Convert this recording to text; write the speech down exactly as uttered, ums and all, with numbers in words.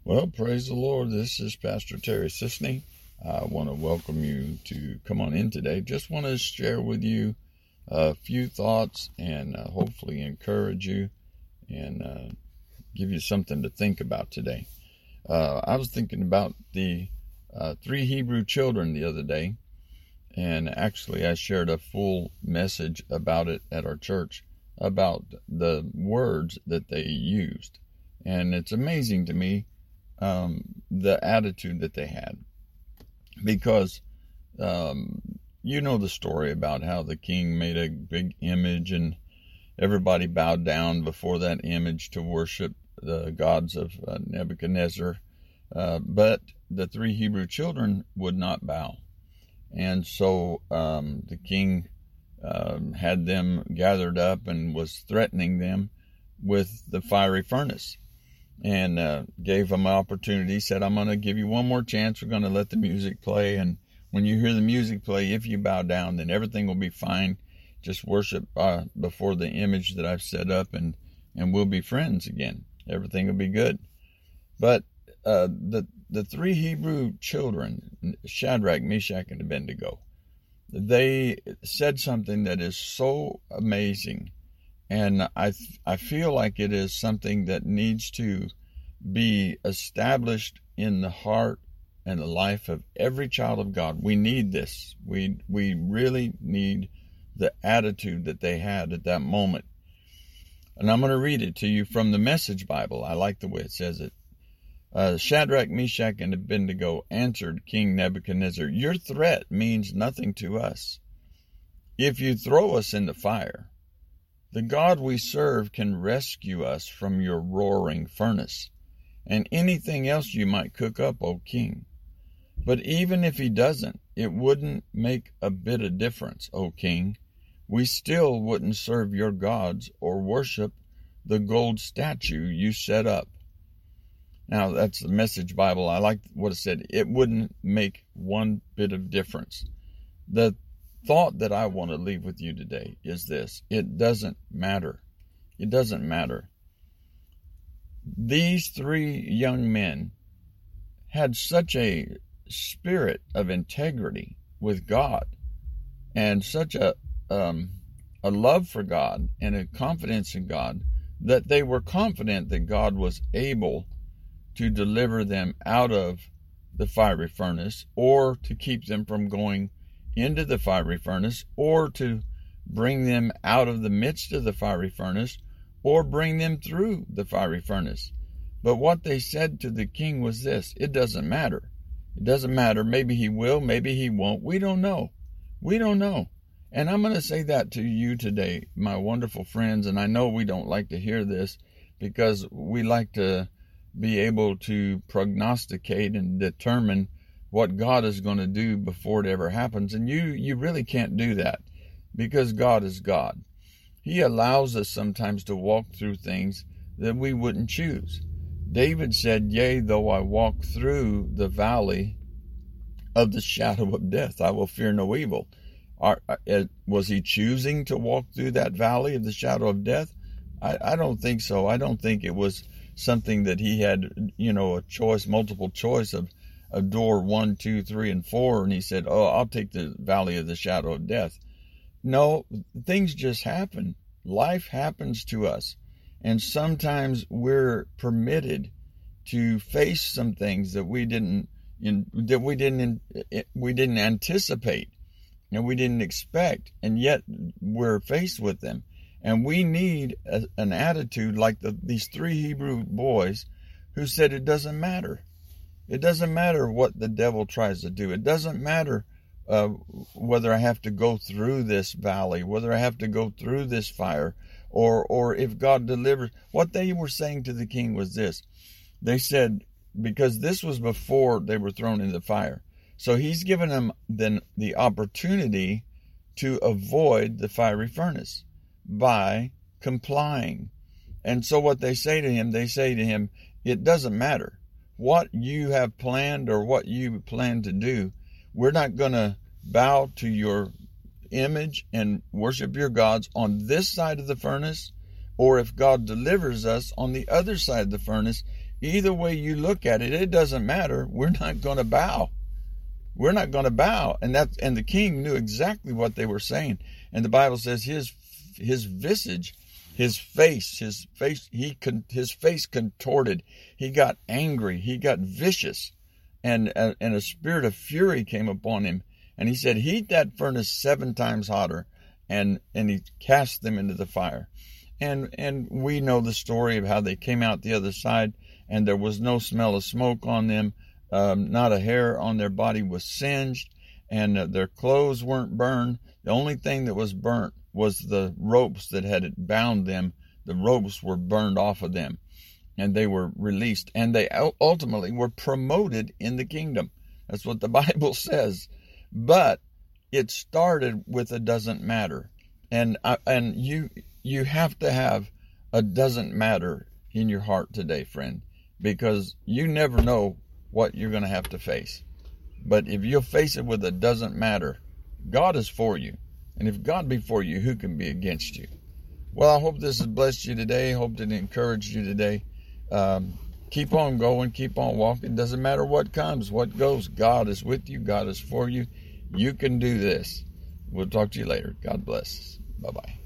Well, praise the Lord. This is Pastor Terry Sisney. I want to welcome you to come on in today. Just want to share with you a few thoughts and uh, hopefully encourage you and uh, give you something to think about today. Uh, I was thinking about the uh, three Hebrew children the other day, and actually I shared a full message about it at our church about the words that they used. And it's amazing to me um, the attitude that they had. Because um, you know the story about how the king made a big image and everybody bowed down before that image to worship the gods of uh, Nebuchadnezzar. Uh, but the three Hebrew children would not bow. And so um, the king um, had them gathered up and was threatening them with the fiery furnace. And uh, gave them an opportunity, said, I'm going to give you one more chance. We're going to let the music play. And when you hear the music play, if you bow down, then everything will be fine. Just worship uh, before the image that I've set up, and, and we'll be friends again. Everything will be good. But uh, the, the three Hebrew children, Shadrach, Meshach, and Abednego, they said something that is so amazing. And I I feel like it is something that needs to be established in the heart and the life of every child of God. We need this. We we really need the attitude that they had at that moment. And I'm going to read it to you from the Message Bible. I like the way it says it. Uh, Shadrach, Meshach, and Abednego answered King Nebuchadnezzar, your threat means nothing to us. If you throw us in the fire, the God we serve can rescue us from your roaring furnace and anything else you might cook up, O king. But even if he doesn't, it wouldn't make a bit of difference, O king. We still wouldn't serve your gods or worship the gold statue you set up. Now, that's the Message Bible. I like what it said. It wouldn't make one bit of difference. The thought that I want to leave with you today is this. It doesn't matter. It doesn't matter. These three young men had such a spirit of integrity with God and such a um, a love for God and a confidence in God that they were confident that God was able to deliver them out of the fiery furnace, or to keep them from going into the fiery furnace, or to bring them out of the midst of the fiery furnace, or bring them through the fiery furnace. But what they said to the king was this: it doesn't matter. It doesn't matter. Maybe he will, maybe he won't. We don't know. We don't know. And I'm going to say that to you today, my wonderful friends. And I know we don't like to hear this because we like to be able to prognosticate and determine what God is going to do before it ever happens. And you, you really can't do that, because God is God. He allows us sometimes to walk through things that we wouldn't choose. David said, yea, though I walk through the valley of the shadow of death, I will fear no evil. Are, was he choosing to walk through that valley of the shadow of death? I, I don't think so. I don't think it was something that he had, you know, a choice, multiple choice of a door one, two, three, and four, and he said, oh, I'll take the valley of the shadow of death. No, things just happen. Life happens to us. And sometimes we're permitted to face some things that we didn't, in, that we didn't, we didn't anticipate and we didn't expect, and yet we're faced with them. And we need a, an attitude like the, these three Hebrew boys who said, it doesn't matter. It doesn't matter what the devil tries to do. It doesn't matter uh, whether I have to go through this valley, whether I have to go through this fire, or or if God delivers. What they were saying to the king was this. They said, because this was before they were thrown in the fire. So he's given them then the opportunity to avoid the fiery furnace by complying. And so what they say to him, they say to him, it doesn't matter what you have planned or what you plan to do. We're not going to bow to your image and worship your gods on this side of the furnace, or if God delivers us on the other side of the furnace, either way you look at it, it doesn't matter. We're not going to bow. We're not going to bow. And that, and the king knew exactly what they were saying. And the Bible says his, his visage, his face, his face, he con, his face contorted. He got angry. He got vicious, and, uh, and a spirit of fury came upon him. And he said, heat that furnace seven times hotter. And, and he cast them into the fire. And, and we know the story of how they came out the other side, and there was no smell of smoke on them. Um, not a hair on their body was singed, and uh, their clothes weren't burned. The only thing that was burnt was the ropes that had bound them. The ropes were burned off of them, and they were released. And they ultimately were promoted in the kingdom. That's what the Bible says. But it started with a doesn't matter. And uh, and you you have to have a doesn't matter in your heart today, friend, because you never know what you're going to have to face. But if you'll face it with a doesn't matter, God is for you. And if God be for you, who can be against you? Well, I hope this has blessed you today. Hope it encouraged you today. Um, keep on going. Keep on walking. Doesn't matter what comes, what goes. God is with you. God is for you. You can do this. We'll talk to you later. God bless. Bye-bye.